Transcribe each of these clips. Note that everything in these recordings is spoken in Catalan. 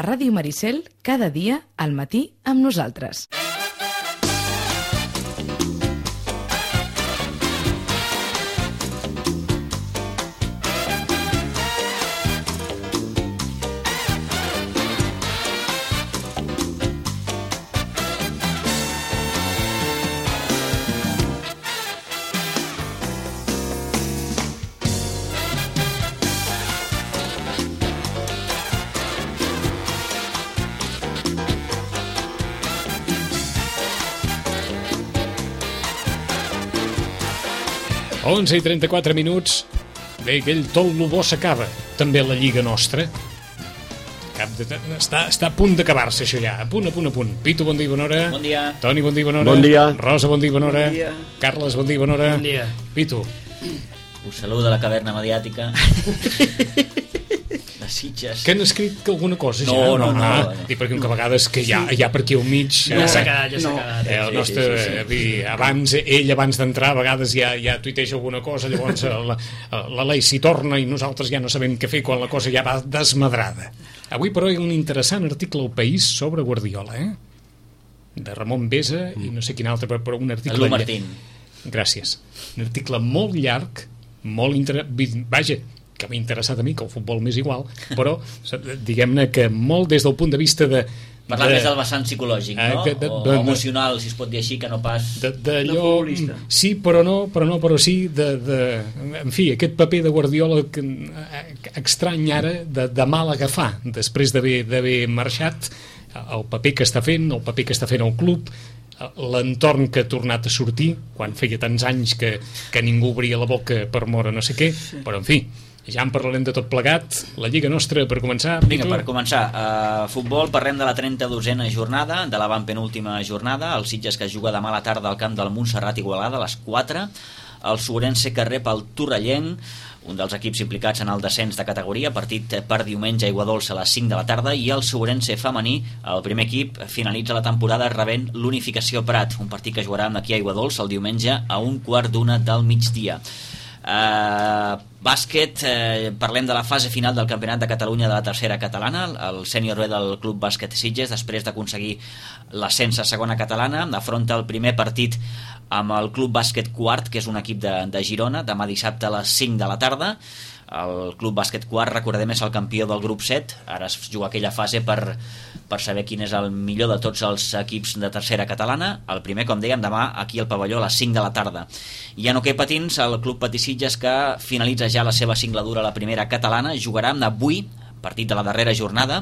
Ràdio Maricel, cada dia al matí amb nosaltres. Onze i 34 minuts. Bé, aquell tot lo bo s'acaba. També la lliga nostra. Està a punt d'acabar-se això ja. A punt. Pitu, bon dia i bona hora. Bon dia. Toni, bon dia i bona hora. Bon dia. Rosa, bon dia i bona hora. Bon dia. Carles, bon dia i bona hora. Bon dia. Pitu. Us saluda la caverna mediàtica. De Sitges. Que han escrit que alguna cosa ja? No. Dic, perquè a vegades que hi ha per aquí al mig... Ja s'ha quedat. El nostre, abans d'entrar, a vegades ja tuiteja alguna cosa, llavors la Lei s'hi torna i nosaltres ja no sabem què fer quan la cosa ja va desmadrada. Avui, però, hi ha un interessant article al País sobre Guardiola, de Ramon Besa i no sé quin altre, però un article... Lu Martín. Gràcies. Un article molt llarg, molt interessant... Vaja, que m'ha interessat a mi, que el futbol m'és igual, però diguem-ne que molt des del punt de vista de... Parlant més del vessant psicològic, no? O emocional, si es pot dir així, que no pas... D'allò... Sí, però no, però sí, en fi, aquest paper de Guardiola estrany ara, de mal agafar, després d'haver marxat, el paper que està fent el club, l'entorn que ha tornat a sortir, quan feia tants anys que ningú obria la boca per mort a no sé què, però en fi, ja en parlarem de tot plegat. La Lliga nostra, per començar. Vinga, per començar, futbol, parlem de la 32a jornada, de l'avantpenúltima jornada, el Sitges que juga demà a la tarda al camp del Montserrat Igualada a les 4, el Sobrense que rep el Torrellent, un dels equips implicats en el descens de categoria, partit per diumenge a Aiguadols a les 5 de la tarda, i el Sobrense femení, el primer equip, finalitza la temporada rebent l'Unificació Prat, un partit que jugarà aquí a Aiguadols el diumenge a 1:15 del migdia. Bàsquet, parlem de la fase final del Campionat de Catalunya de la tercera catalana. El sènior B del Club Bàsquet Sitges, després d'aconseguir l'ascens a segona catalana, afronta el primer partit amb el Club Bàsquet Quart, que és un equip de Girona, demà dissabte a les 5 de la tarda. El Club Bàsquet Quart, recordem, és el campió del grup 7. Ara es juga aquella fase per saber quin és el millor de tots els equips de tercera catalana. El primer, com dèiem, demà aquí al pavelló a les 5 de la tarda. I en hoquei patins, el Club Patí Sitges, que finalitza ja la seva singladura a la primera catalana, jugarà avui, partit de la darrera jornada,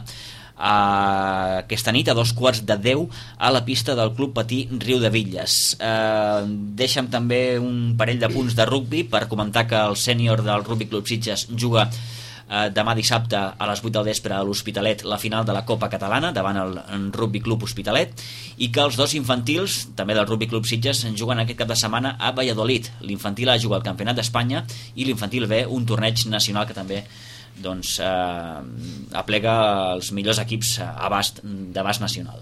aquesta nit a 9:15 a la pista del Club Patí Riudebitlles. Deixa'm també un parell de punts de rugbi per comentar que el sènior del Rugby Club Sitges juga demà dissabte a les 8 del vespre a l'Hospitalet la final de la Copa Catalana davant el Rugby Club Hospitalet, i que els dos infantils també del Rugby Club Sitges juguen aquest cap de setmana a Valladolid. L'infantil A juga al Campionat d'Espanya i l'infantil B un torneig nacional que també aplega els millors equips d'abast nacional.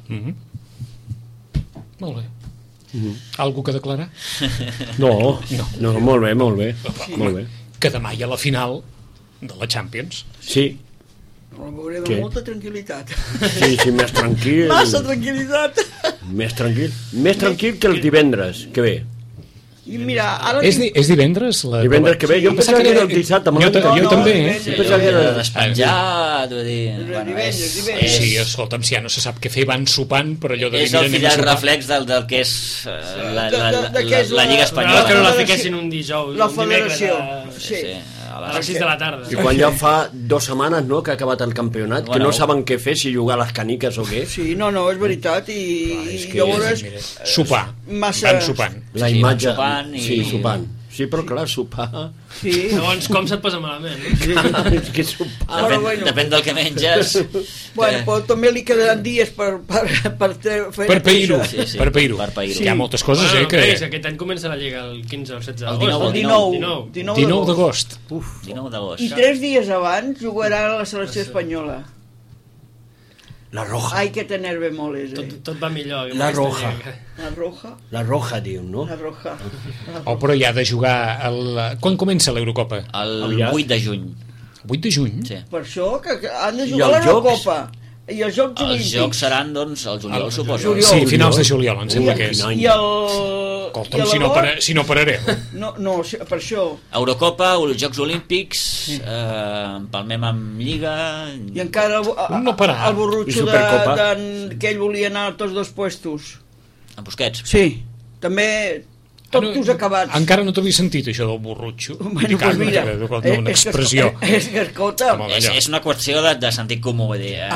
Molt bé. Algú que declarar? No, molt bé. Que demà hi ha la final de la Champions. Sí. Ho veuré amb molta tranquil·litat. Sí, més tranquil. Massa tranquil·litat. Més tranquil que els divendres, que ve. I mira, ara... És divendres? Divendres que ve, jo em pensava que era el dissabte. Jo també, Jo pensava que era despenjat, vull dir... Divendres. Sí, escolta'm, si ja no se sap què fer, van sopant, però allò de... És el fidel reflex del que és la Lliga Espanyola. Que no la fiquessin un dijous. La federació. Sí. A les 6 de la tarda. I quan ja fa 2 setmanes, no?, que ha acabat el campionat, que no saben què fer, si jugar a les caniques o què. Sí, no, és veritat. I llavors... Sopar. Van sopant. La imatge... Sí, sopant. Sí, però clar, sopar... Sí. Llavors, com se't posa malament? És que sopar... Depèn del que menges. Bueno, però també li quedaran dies per fer... Per pair-ho. Per pair-ho. Hi ha moltes coses, que... Aquest any comença la Lliga el 15 o el 16 d'agost. El 19 d'agost. 19 d'agost. I 3 dies abans jugarà la selecció espanyola. La Roja. Ai, que t'enerve molt, Tot va millor. La Roja. La Roja? La Roja, diu, no? La Roja. Però hi ha de jugar... Quan comença l'Eurocopa? El 8 de juny. 8 de juny? Sí. Per això que han de jugar l'Eurocopa. I els Jocs Els Olímpics. jocs seran, doncs, el juliol, suposo. juliol. Sí, finals de juliol, em sembla que és. I el... Escolta'm, i si no, l'agost? si no parareu. No, per això. Eurocopa, els Jocs Olímpics, empalmem amb Lliga... I encara No parar. el borrutxo I Supercopa. que ell volia anar a tots dos puestos. En Busquets. Sí, també tot t'us acabats. Encara no t'havia sentit, això del borrutxo. Bueno, pues mira, Una expressió. És que escolta, Com És una qüestió de sentit comú, vull dir...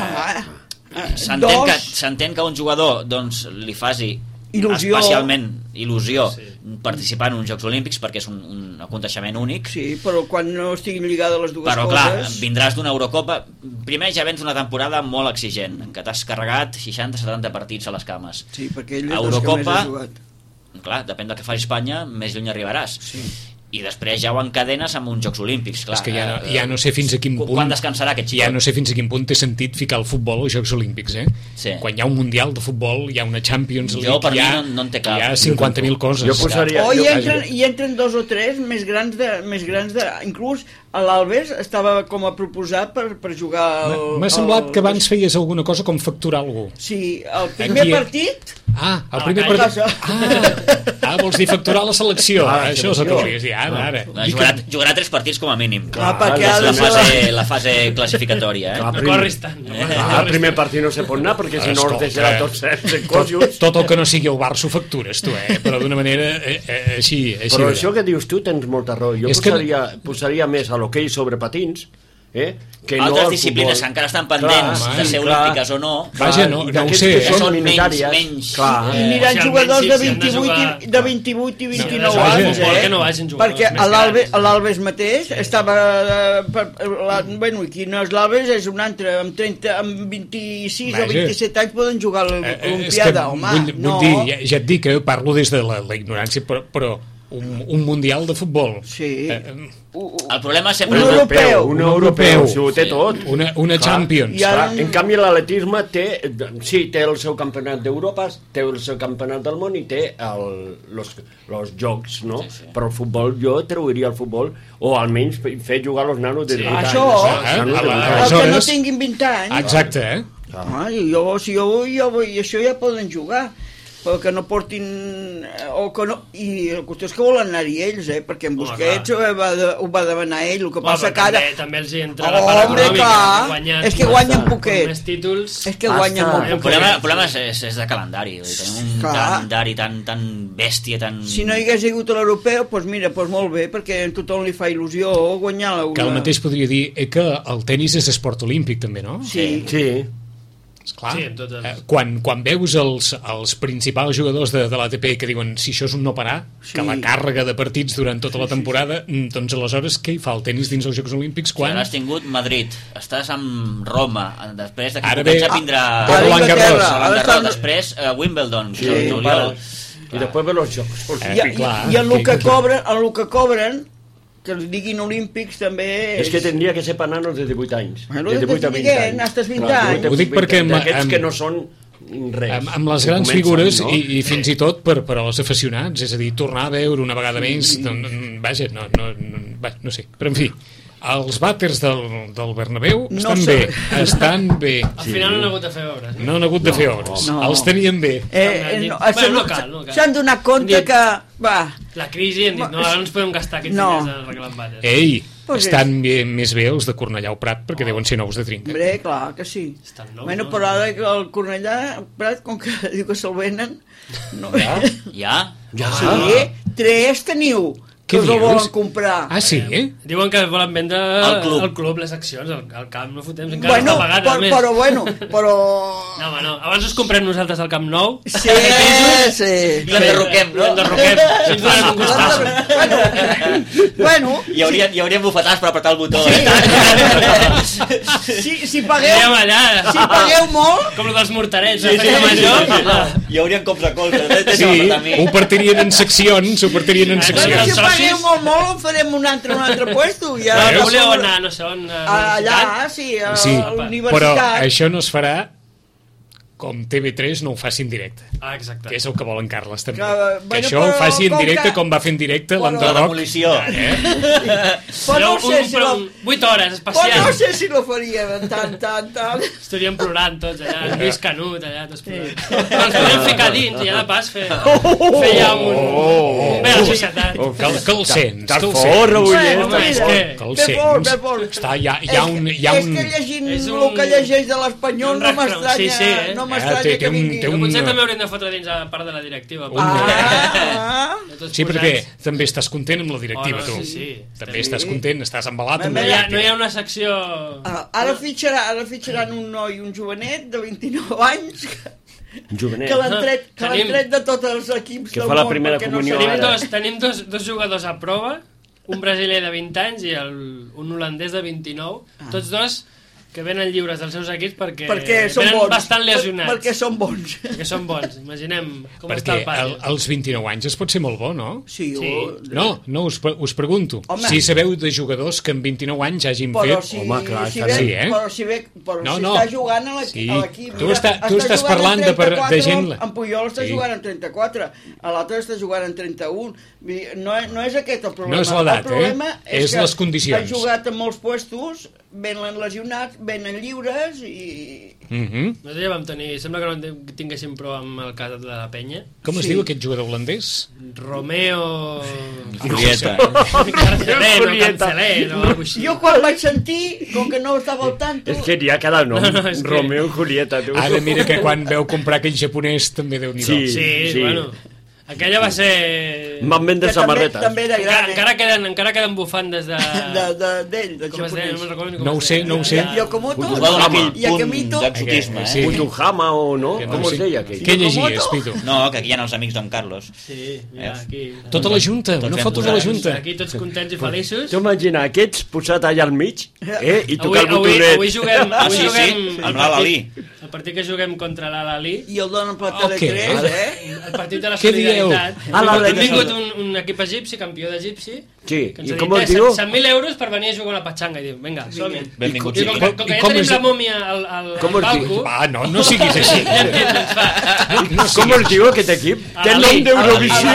dos, S'entén que a un jugador doncs, li faci Il·lusió. especialment il·lusió participar en uns Jocs Olímpics perquè és un aconteixement únic. sí, però quan no estiguin lligades les dues Però clar, coses... vindràs d'una Eurocopa. Primer ja vens d'una temporada molt exigent, en què t'has carregat 60-70 partits a les cames. Sí, perquè ell és Eurocopa, dels que més ha jugat. Clar, depèn del que faci Espanya, més lluny arribaràs. Sí. I després ja ho encadenes amb uns Jocs Olímpics. Clar, És que ja no sé fins a quin punt... Quan descansarà aquest xicot? Ja no sé fins a quin punt té sentit ficar el futbol als Jocs Olímpics, Sí. Quan hi ha un Mundial de futbol, hi ha una Champions League, Jo, per mi, hi ha, no en té cap. hi ha 50.000 coses. Jo posaria... O hi entren dos o tres més grans de... Inclús l'Alves estava com a proposat per jugar... M'ha semblat que abans feies alguna cosa com facturar algú. Sí, el primer Aquí- partit... El primer a partit... casa. Vols dir facturar la selecció. Això és el que selecció. volies dir, ara. Jugarà 3 partits com a mínim. Clar, perquè ha És de ser... la fase classificatòria, Clar, No corris tant. El primer partit no se pot anar perquè si no Escolta, els deixarà tots de cossos. Tot el que no sigui el Barça ho factures, tu, però d'una manera així. Però això que dius tu tens molta raó. Jo És que- posaria més a l'hoquei sobre patins, que no Altres al disciplines futbol. que encara estan pendents Clar, de ser clar. olímpiques o no. Vaja, no ho d'aquests sé, que són són menys- minoritàries. menys. Clar. I aniran Si jugadors almenys de si han de 28 jugar- de 28 i 29 vaja. anys, Futbol que no vagin jugadors perquè més grans. l'Alves mateix estava... Bueno, i qui no és l'Alves és un altre, amb 26 Vaja. o 27 anys poden jugar a És que l'Olimpiada, home. vull dir, ja et dic que parlo des de la ignorància, però un Mundial de futbol. Sí. El problema sempre... Un europeu. Un europeu, si ho té tot. Una Champions. I ara- Clar, en canvi l'atletisme té el seu campionat d'Europa, té el seu campionat del món i té els jocs, no? Però el futbol, jo trauria el futbol o almenys fer jugar els nanos de 18 anys. Això, Nanos de 18 anys. els que no Aleshores- tinguin 20 anys, Exacte, si jo vull, i això ja poden jugar, però que no portin... O que no, i la qüestió és que volen anar-hi ells, perquè en Busquets ho va demanar ell, el que passa que ara... També els hi entra la part Home, econòmica. clar, és que guanyen poquet. Més títols... És que guanyen molt El poquet. problema és de calendari. Vull dir, tenim un Clar. calendari tan bèstia, tan... Si no hi hagués hagut a l'europeu, doncs mira, molt bé, perquè a tothom li fa il·lusió guanyar l'euro. que el mateix podria dir que el tennis és esport olímpic també, no? Sí. Sí. Esclar, Sí, en tots els- quan veus els principals jugadors de l'ATP que diuen si això és un no parar, que la càrrega de partits durant tota la temporada, doncs aleshores què hi fa el tennis dins els Jocs Olímpics? Quan Quan? has tingut Madrid, estàs amb Roma, després d'aquí Ara poquet ve- ja vindrà Ara Roland Anglaterra, Garros, ara estan- després Wimbledon, Sí, juliol. I després ve els jocs. I el que cobren, que els diguin olímpics també És que tindria que ser per nanos de 18 anys. Bueno, de 18 a 20 diguem, anys. hasta 20 Clar, anys. 18 a Ho dic 20 perquè anys. D'aquests amb- que no són res. Amb les grans Comencen, figures no? i fins i tot per als aficionats, és a dir, tornar a veure una vegada més, vaja, no sé, però en fi, els vàters del Bernabéu No estan bé. Al final no han hagut de fer obres. No han hagut de fer obres, no. els tenien bé. No cal. S'han donat compte que... Va, La crisi, hem dit, no, ara no ens podem gastar aquests No. diners arreglant vàters. Ei, Pues estan més bé els de Cornellà o Prat, perquè deuen ser nous de trinca. hombre, clar que sí. Estan nous, Bueno, no? però ara que el Cornellà, Prat, com que diu que se'l venen... No. Ja? Sí, 3 teniu, que Què us el dius? volen comprar. Ah, sí? Diuen que volen vendre El club. les accions, el camp, no fotem, encara Bueno, està pagat, a més. però bueno, però... No, home, no. Abans us comprem nosaltres al Camp Nou. Sí, sí. I l'enderroquem, no? L'enderroquem. Si ens donem un gustazo. Bueno, Hi haurien bufetades per apretar el botó. si Anirem pagueu, allà. si pagueu molt, Com el dels morterets, sí, festa major. Hi haurien cops de colze. Sí, ho partirien en seccions, ho partirien en si seccions. pagueu molt, farem un altre puesto. Ja, No, voleu anar, no sé on... allà, sí, a Sí, la però universitat. això no es farà com TV3 no ho faci en directe. Exacte. Que és el que vol en Carles, també. Que això ho faci en directe com va fer en directe l'Andorroc. Demolició. Però no sé si 8 hores, especial. Però no sé si lo faríem tant. Estaríem plorant tots allà, en Lluís Canut, allà, tots plorant. Però ens podríem ficar dins i ja de pas fer ja un bé a la societat. Que el sents, Estàs fort, Raullet. Home, és que... Que el sents. Està, hi ha un... És que llegint el que llegeix de l'Espanyol no m'estranya, no m'estranya que vingui. Potser també haurem de fotre dins a part de la directiva. Sí, perquè també estàs content amb la directiva, tu. Sí. També estàs content, estàs embalat amb la No directiva. hi ha una secció... Ara fitxaran un noi, un jovenet de 29 anys Jovenet. que l'han tret de tots els equips Que del fa la món, primera perquè no comunió sé- ara. Tenim dos jugadors a prova, un brasiler de 20 anys i un holandès de 29, tots dos que venen lliures dels seus equips perquè són venen bons. bastant lesionats. Perquè són bons. Perquè són bons, imaginem com Perquè està el pare. als 29 anys es pot ser molt bo, no? Sí, No, us pregunto. Home. Si sabeu de jugadors que amb 29 anys hagin però fet... si, Home, clar, si també. ve, Sí, eh? però No, si no. està jugant a Sí. l'equip. Tu Mira, estàs jugant parlant en de 34, gent- En Puyol està Sí. jugant en 34, a l'altre està jugant en 31. Vull dir, no és aquest el problema. No és l'edat, el problema és que les condicions. Han jugat en molts puestos, venen lesionats, venen lliures i... Nosaltres ja vam tenir... Sembla que no tinguéssim prou amb el cas de la penya. Com es Sí. diu aquest jugador holandès? Romeo... Julieta. Cancelero o alguna així. Jo quan vaig sentir, com que no estava al tanto... És que n'hi ha cada nom. No, és que- Romeo i Julieta, tu. Ara mira que quan veu comprar aquell japonès també déu nhi Sí. Sí, bueno... Aquella va ser... Van vendre que també, samarretes. també era gran, Encara queden bufandes de... d'ell, de Com es deia? No japonès. me'n recordo ni com No ho es sé, deia. no ho sé. Yokomoto, Us va donar aquell punt Yakimito, d'exotisme, Sí. eh? Putuhama o no? Com es deia aquell? Què llegies, Pitu? No, que aquí hi ha els amics d'en Carlos. Sí, mira, aquí... Tota la Junta, Tots una ben foto de la posats. Junta. Aquí tots contents i feliços. Tu imagina aquests posat allà al mig i tocar el Avui botonet. juguem, Ah, avui sí, juguem sí, el amb l'Al-Ahly. El partit que juguem contra l'Al-Ahly, i el donen per Oh, què? Tele3, el partit de la Què dieu? solidaritat. Ah, Ha l'Al-Ahly. vingut un equip egipci, campió d'egipci, Sí, que ens i ha com dit es diu? 100.000 euros per venir a jugar a una patxanga. I diu, vinga, som-hi. Benvinguts. I com que I ja com tenim es- la mòmia al Com es diu? palco, Va, no siguis així. ja entens, ens fa... Com es diu aquest equip? Té Al-Ahly. nom d'Eurovisió.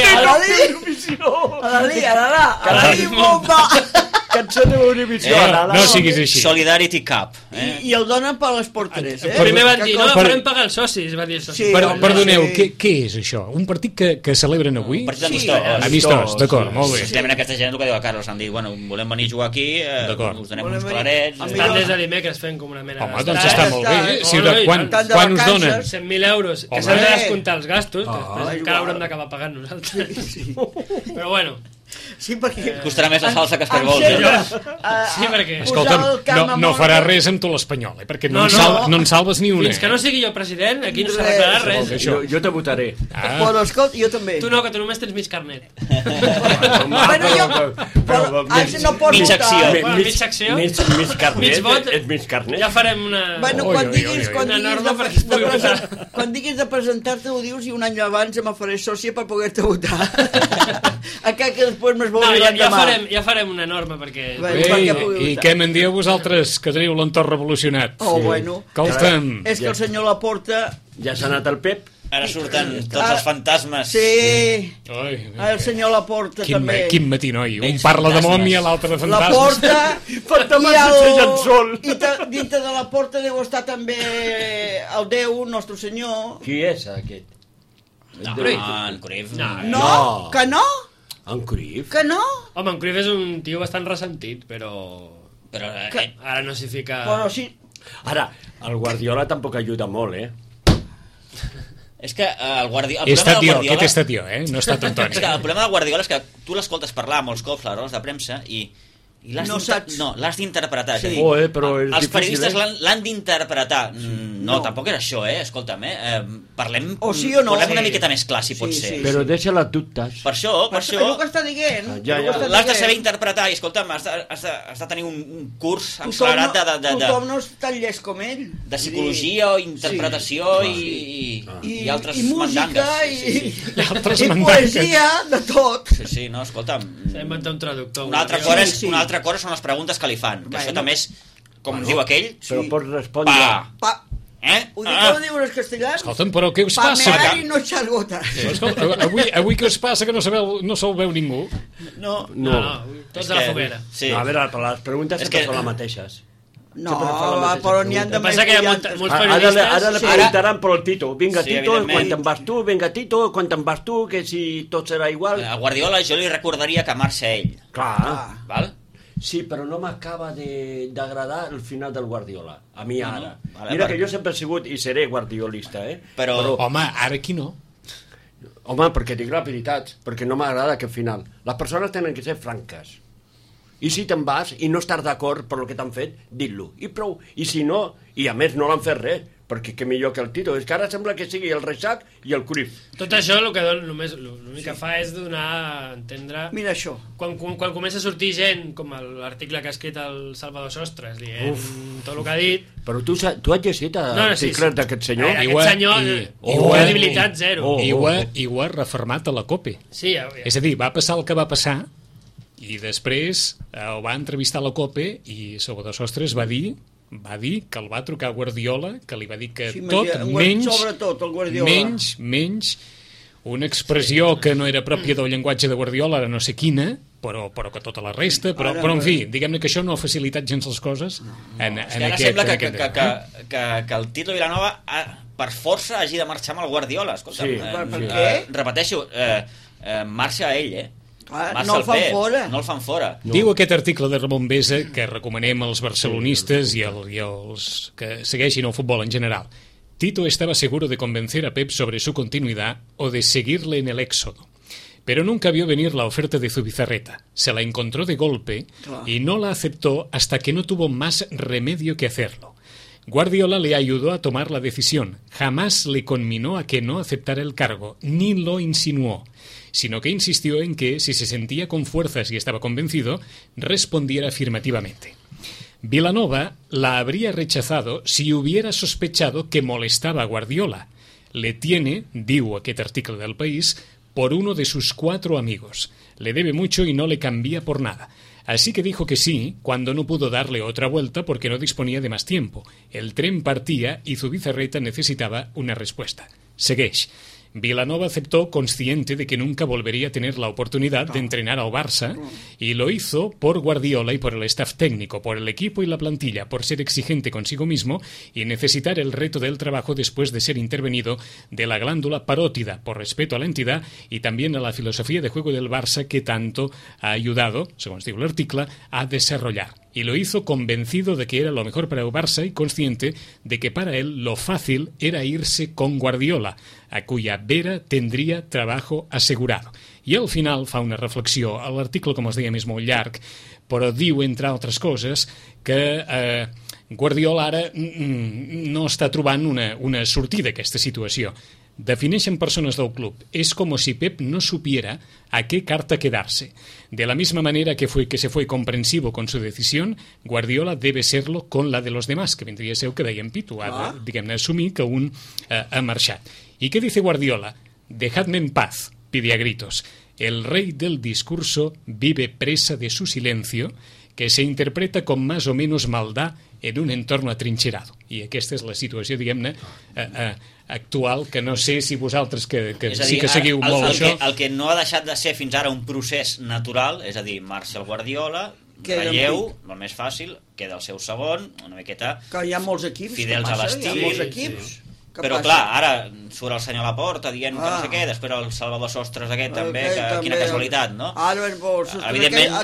a l'Ali bomba, Cançó d'Eurovisió. No siguis així. Solidarity Cup. i el donen per l'Esport 3, Primer van dir, no, Per- farem pagar els socis, va dir els socis. Sí. Perdoneu, Sí. què és això? Un partit que celebren avui? Partit Sí, amistós. Amistós, d'acord, molt bé. Simplement aquesta gent, el que diu a Carlos, han dit, bueno, volem venir a jugar aquí, D'acord. us donem Volem uns venir. clarets... A Estan des de dimecres fent com una mena Home, de... doncs està molt bé. està- Si no, de, quan tant de us vacances, donen? 100.000 euros, que Home. s'han de descomptar els gastos, que després igual. encara haurem d'acabar pagant nosaltres. Però bueno, Sí, perquè... Costarà més la salsa que Em Esperbol. sembla, sí, perquè... Escolta'm, posar el camp no a farà mort. res amb tu l'Espanyol, perquè No, no en salves ni una. Fins que no sigui jo president, aquí no Res. s'arreglarà res. Això. Jo te votaré. Però escolta, jo també. Tu no, que tu només tens mig carnet. Bueno, però Àngel no pot mitja votar. acció. Bueno, mitja acció. Mig carnet. Mig vot. És mig carnet. Ja farem una... Bueno, Oi, quan oi, diguis, oi, oi. quan Una diguis, norma perquè es pugui votar. quan diguis de presentar-te ho dius i un any abans me faré sòcia per poder-te votar. Encara que després me'ls No, vol ja farem una norma perquè... Bé. Ei, perquè pugui i votar. què me'n dieu vosaltres, que teniu l'entorn revolucionat? Oh, bueno. Escolta'm, És que el senyor Laporta... Ja s'ha anat el Pep. Ara surten tots els fantasmes. Sí, oi, el senyor Laporta també. quin matí, noi. Un Ells parla de fantasmes. mòmia, l'altre de fantasmes. Laporta Fantasmes i s'asseien sol. dintre de la porta deu estar també el Déu, nostre senyor. Qui és aquest? No, en Cruyff. No, No. que no, En Cruyff? que no. Home, en Cruyff és un tio bastant ressentit, però... Però Ara no s'hi fica... Però sí, Ara, el Guardiola tampoc ajuda molt, eh? és que el Guardiola... He estat jo, aquest he estat jo, no he estat Antoni. És que el problema del Guardiola és que tu l'escoltes parlar molts cops a les rodes de premsa i l'has No saps. l'has d'interpretar. Sí. Però és Els difícil, periodistes eh? l'han d'interpretar. No, tampoc era això, escolta'm, parlem... O sí o no. Posem una Sí. miqueta més clar, si pot Sí, ser. sí. Però deixa les dubtes. Per això... és el que està dient. Ja, és el ja. que està L'has de dient. saber interpretar i, escolta'm, has de tenir un curs accelerat Tothom no és tan llest com ell. de psicologia o interpretació i altres i música mandangues. i altres i mandangues. poesia, de tot. Sí, no, escolta'm... S'ha d'inventar un traductor. Una altra cosa són les preguntes que li fan, que això també és, com diu aquell, Però pots respondre... pa. Pa, Ho dic com diuen els castellans. Escolta'm, però què us Pa passa? mear i no echar gotes. Escolta, avui què us passa que no se'l veu ningú? No, Tots a la foguera. Sí. No, a veure, però les preguntes sempre són les mateixes. no, però n'hi ha de Passa que hi ha molts Ara periodistes... le preguntaran per el Tito. Vinga, Sí, Tito, evidentment. quan te'n vas tu? Vinga, Tito, quan te'n vas tu? Que si tot serà igual. A Guardiola jo li recordaria que marxa ell. Clar. Val? Sí, però no m'acaba d'agradar el final del Guardiola. A mi ara. Vale, Mira vale. que jo sempre he sigut i seré guardiolista, Però- Home, ara aquí no. Home, perquè dic la veritat, perquè no m'agrada aquest final. Les persones tenen que ser franques. I si te'n vas i no estàs d'acord per el que t'han fet, dit-lo. I prou. I si no, i a més no l'han fet res, perquè què millor que el Tito. És que ara sembla que sigui el Reixac i el Cruyff. Tot això l'únic que fa és donar a entendre... Mira això. Quan comença a sortir gent, com l'article que ha escrit el Salvador Sostres, dient tot el que ha dit... Però tu has llegit articles d'aquest senyor? Aquest senyor, credibilitat zero. I ho ha refermat a la COPE. Sí, És a dir, va passar el que va passar i després ho va entrevistar a la COPE i Salvador Sostres va dir que el va trucar Guardiola, que li va dir que Sí, tot, menys, sobretot el Guardiola. menys una expressió que no era pròpia del llenguatge de Guardiola, ara no sé quina, però que tota la resta, però en fi, diguem-ne que això no ha facilitat gens les coses en És que ara aquest... sembla que el Tito Vilanova per força hagi de marxar amb el Guardiola. Escolta, Sí. Per què? Repeteixo, marxa ell, Marxa no el fan Pep, fora. No el fan fora. Diu aquest article de Ramon Besa, que recomanem als barcelonistes i als que segueixin el futbol en general. Tito estaba seguro de convencer a Pep sobre su continuidad o de seguirle en el éxodo. Pero nunca vio venir la oferta de Zubizarreta. Se la encontró de golpe y no la aceptó hasta que no tuvo más remedio que hacerlo. Guardiola le ayudó a tomar la decisión. Jamás le conminó a que no aceptara el cargo, ni lo insinuó, sino que insistió en que, si se sentía con fuerzas y estaba convencido, respondiera afirmativamente. Vilanova la habría rechazado si hubiera sospechado que molestaba a Guardiola. Le tiene, diu aquest article del País, por uno de sus 4 amigos. Le debe mucho y no le cambia por nada. Así que dijo que sí, cuando no pudo darle otra vuelta porque no disponía de más tiempo. El tren partía y Zubizarreta necesitaba una respuesta. Segueix. Vilanova aceptó consciente de que nunca volvería a tener la oportunidad de entrenar al Barça y lo hizo por Guardiola y por el staff técnico, por el equipo y la plantilla, por ser exigente consigo mismo y necesitar el reto del trabajo después de ser intervenido de la glándula parótida, por respeto a la entidad y también a la filosofía de juego del Barça que tanto ha ayudado, según dice el artículo, a desarrollar. Y lo hizo convencido de que era lo mejor para el Barça y consciente de que para él lo fácil era irse con Guardiola, a cuya vera tendría trabajo asegurado. I al final fa una reflexió. L'article, com us deia, és molt llarg, però diu, entre altres coses, que Guardiola ara no està trobant una sortida a aquesta situació. Defineixen personas del club. Es como si Pep no supiera a qué carta quedarse. De la misma manera que se fue comprensivo con su decisión, Guardiola debe serlo con la de los demás, que vendría a ser el que deia en Pitu. Ha de, diguem-ne, assumir que un ha marxat. ¿Y qué dice Guardiola? Dejadme en paz, pide a gritos. El rey del discurso vive presa de su silencio, que se interpreta con más o menos maldad en un entorno atrincherado. I aquesta és la situació, diguem-ne, actual, que no sé si vosaltres, que sí que seguiu molt això... El que no ha deixat de ser fins ara un procés natural, és a dir, marxa el Guardiola, relleu, el més fàcil, queda el seu segon, una miqueta... Que hi ha molts equips, fidels a l'estil. Hi ha molts equips. Sí. Però clar, ara surt el senyor Laporta dient que no sé què, després el Salvador Sostres aquest també, quina casualitat, no? Ara, evidentment,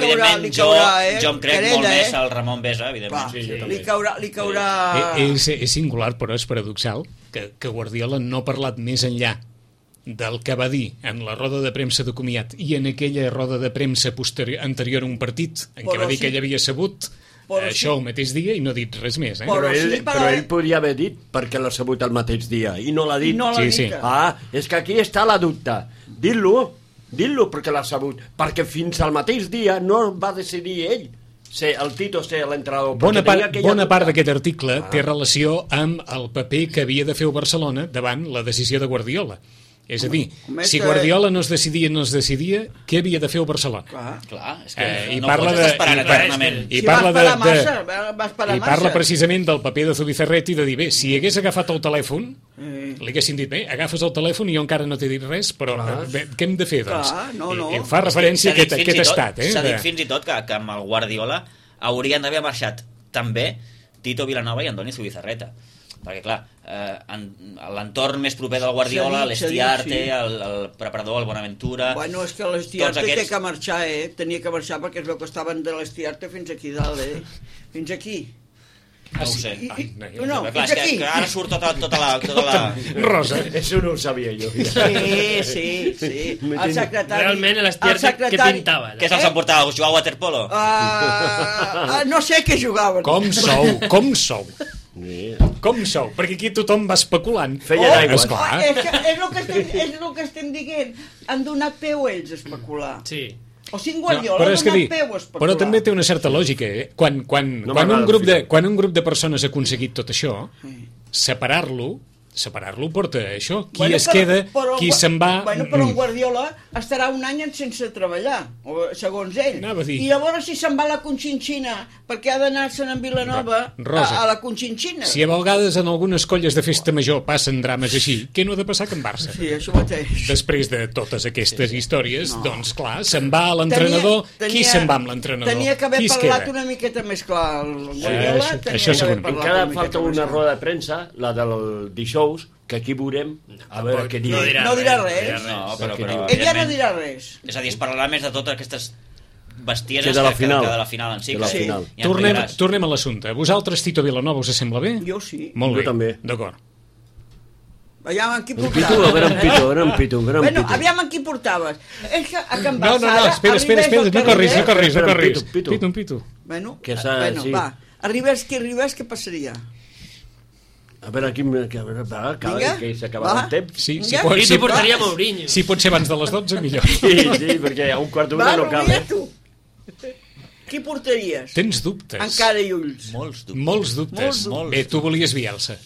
jo em crec molt més al Ramon Besa, evidentment. Li caurà... És singular, però és paradoxal, que Guardiola no ha parlat més enllà del que va dir en la roda de premsa de comiat i en aquella roda de premsa anterior a un partit en què va dir que ell havia sabut això el mateix dia i no ha dit res més. Però ell podria haver dit perquè l'ha sabut el mateix dia i no l'ha dit. Sí. És que aquí està la dubte. Dit-lo perquè l'ha sabut, perquè fins al mateix dia no va decidir ell el Tito ser l'entrenador. Bona part d'aquest article té relació amb el paper que havia de fer el Barcelona davant la decisió de Guardiola. És a dir, si Guardiola no es decidia, què havia de fer el Barcelona? Clar, és que I no parla pots estar esperant eternament. I parla precisament del paper de Zubizarreta i de dir, bé, si hagués agafat el telèfon, li haguessin dit, bé, agafes el telèfon i jo encara no t'he dit res, però bé, què hem de fer, doncs? I fa referència a aquest estat. S'ha dit fins i tot que amb el Guardiola haurien d'haver marxat també Tito Vilanova i Andoni Zubizarreta. Perquè, clar, l'entorn més proper del Guardiola, l'Estiarte, el preparador, el Bonaventura... Bueno, és que l'Estiarte té que marxar, tenia que marxar perquè es veu que estaven de l'Estiarte fins aquí dalt, fins aquí. No ho sé. No, fins aquí. Que ara surt tota la... Rosa. Això no ho sabia jo. Sí. El secretari... Realment, l'Estiarte què pintava? Què se'ls emportava? Jugava a waterpolo? No sé què jugaven. Com sou? Com sou? Perquè aquí tothom va especulant. Feien aigües. Esclar. És el que estem dient. Han donat peu ells a especular. Sí. O sigui, Guardiola ha donat peu a especular. Però també té una certa lògica, Quan un grup de persones ha aconseguit tot això, separar-lo porta això. Qui es queda, qui se'n va... Però en Guardiola estarà un any sense treballar, segons ell. I llavors si se'n va a la Conchinchina, perquè ha d'anar-se'n a Vilanova a la Conchinchina. Si a vegades en algunes colles de festa major passen drames així, què no ha de passar que en Barça? Sí, això mateix. Després de totes aquestes històries, doncs clar, se'n va a l'entrenador. Qui se'n va amb l'entrenador? Tenia que haver parlat una miqueta més clar. El Guardiola tenia que haver parlat. Encara falta una roda de premsa, la del dijous, que aquí veurem a veure què diu. No dirà res. Ell ja no dirà res. És a dir, es parlarà més de totes aquestes bestieses de la que de la final en si. Tornem a l'assumpte. Vosaltres, Tito Vilanova, us sembla bé? Jo sí. Molt bé. Jo també. D'acord. Aviam amb qui portaves. Aviam amb qui portaves. És que a Can Barça... No, espera, no corris. Pitu. Bueno, va. Arribés, què passaria? A veure, que s'acaba el temps. Sí, tu portaria Mourinho. Si pot ser abans de les 12, millor. Sí, perquè a un quart d'una no cal. Qui portaries? Tens dubtes. Encara i ulls. Molts dubtes. Bé, tu volies Bielsa.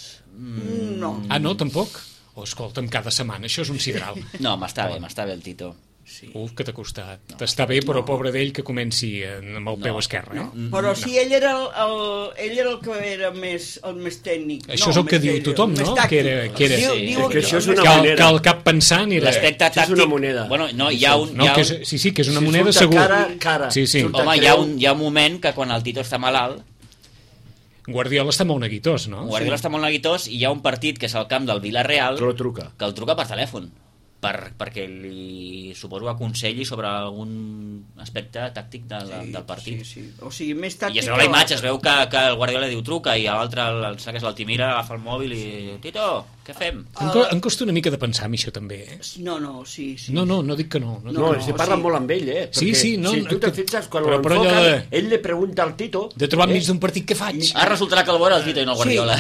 No. Ah, no, tampoc? Escolta'm, cada setmana, això és un sidral. No, m'està bé el Tito. Sí. Que t'ha costat. T'està bé, però pobre d'ell que comenci amb el peu esquerre. Però si ell era el que era el més tècnic. Això és el que diu tothom, no? Que això és una moneda. Que el cap pensant era... L'aspecte tàctic... és una moneda. Bueno, no, hi ha un... Sí, que és una moneda segur. Cara. Home, hi ha un moment que quan el Tito està malalt... Guardiola està molt neguitós, no? Guardiola està molt neguitós i hi ha un partit que és al camp del Villarreal que el truca per telèfon. Perquè li suposo aconselli sobre algun aspecte tàctic del partit. Sí. O sigui, més tàctic... I es veu la imatge, es veu que el Guardiola diu truca i l'altre, que és l'Altimira, agafa el mòbil i... Tito, què fem? Em costa una mica de pensar en això també, No, sí. No dic que no. No, si parlen molt amb ell, Sí, no. Si tu te fixes, quan l'enfoquen, ell li pregunta al Tito... De trobar enmig d'un partit, què faig? Ara resultarà que el veurà el Tito i no el Guardiola.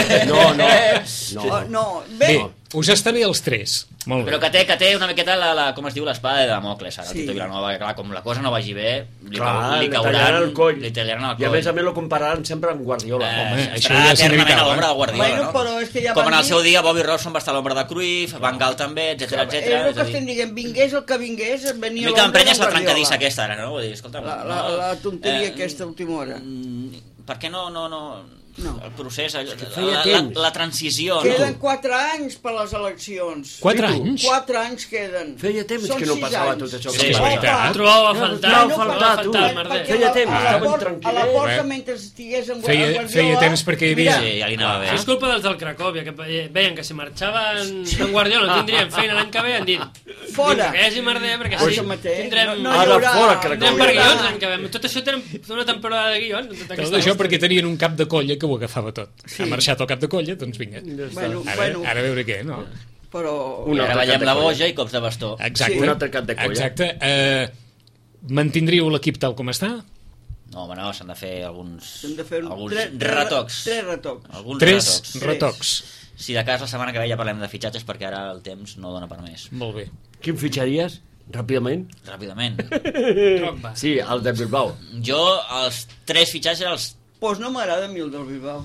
No. Bé, us està bé els tres. Molt bé. Però que té una miqueta com es diu, l'espada de Damocles ara, Tito Vilanova, que clar, com la cosa no vagi bé, li cauran el coll. Li tallaran el coll. I a més lo compararan sempre amb Guardiola. Estarà eternament a l'ombra del Guardiola, però és que ja com en el seu dia Bobby Robson va estar a l'ombra de Cruyff, Van Gaal també, etc. És el que estem dient, vingués el que vingués, venia l'ombra del Guardiola. Mica la trencadissa aquesta ara, no? Vull dir, escolta... La tonteria aquesta última hora. Per què no... El procés, la transició... Queden 4 anys per les eleccions. 4 anys? 4 anys queden. Feia temps que no passava tot això. Sí, és veritat. Trobava a faltar. Feia temps, estaven tranquil·lets. A la porta, mentre estigués en Guardiola... Feia temps perquè hi havia... Sí, ja li anava bé. És culpa dels del Cracòvia, que veien que si marxaven en Guardiola no tindrien feina l'any que ve, han dit... Fora! Que hi hagi merder, perquè sí, tindrem... Ara fora, Cracòvia. Per guions l'any que ve. Tot això tenen una temporada de guions. Tot això perquè tenien un cap de colla que ho agafava tot. Ha marxat el cap de colla, doncs vinga. Ara a veure què, no? Però... Ara ballem la boja i cops de bastó. Exacte. Un altre cap de colla. Exacte. Mantindríeu l'equip tal com està? No, home, no, s'han de fer alguns retocs. 3 retocs. Si de cas la setmana que ve ja parlem de fitxatges perquè ara el temps no dona per més. Molt bé. Quin fitxaries? Ràpidament? Drogba. Sí, el de Bilbao. Jo, els 3 fitxatges els... Pues no m'agrada a mi el del Bilbao.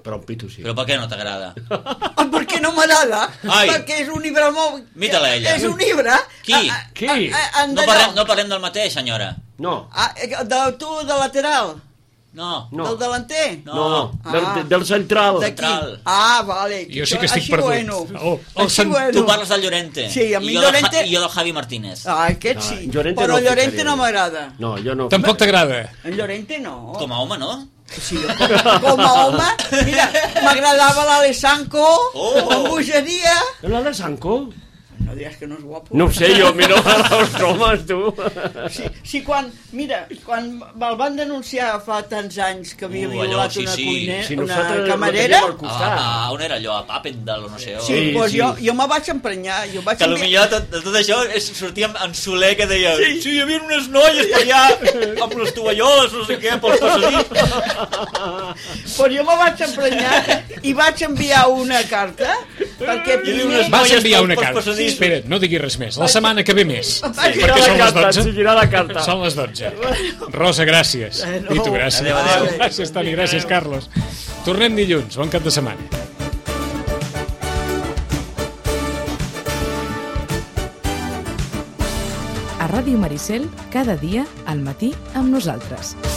Però un pito sí. Però per què no t'agrada? Per què no m'agrada? Ai. Perquè és un llibre molt... Mira-la, ella. És un llibre... Qui? Qui? No parlem del mateix, senyora. No. Tu, de lateral? No. Del delanter? No. Del central. D'aquí. Vale. Jo sí que estic així perdut. Bueno. Així bueno. Tu parles del Llorente. Sí, a mi I Llorente... jo del Javi Martínez. Aquest sí. Llorente Però no Llorente ficaria. no m'agrada. No, jo no. Tampoc t'agrada? En Llorente no. Com a home, no? Sí, com a home, mira, m'agradava l'Alessanco, amb bogeria. La Sanco? No diràs que no és guapo. No ho sé, jo miro els homes, tu. Sí, quan el van denunciar fa tants anys que havia allò, violat sí, una sí. cuinera, Si una nosaltres camarera. al costat. On era allò? A Papendal o no sé. Sí, doncs jo me vaig emprenyar. Que potser tot això sortia en Soler que deia sí, hi havia unes noies per allà amb les tovalloles, no sé què, pels passadís. Però jo me vaig emprenyar i vaig enviar una carta perquè primer... Vas enviar una carta. Espera, no diguis res més. La setmana que ve més. Perquè són les 12. Seguirà la carta. Són les 12. Rosa, gràcies. I tu, gràcies. Adéu. Gràcies, Toni. Gràcies, Carlos. Tornem dilluns. Bon cap de setmana. A Ràdio Maricel, cada dia, al matí, amb nosaltres.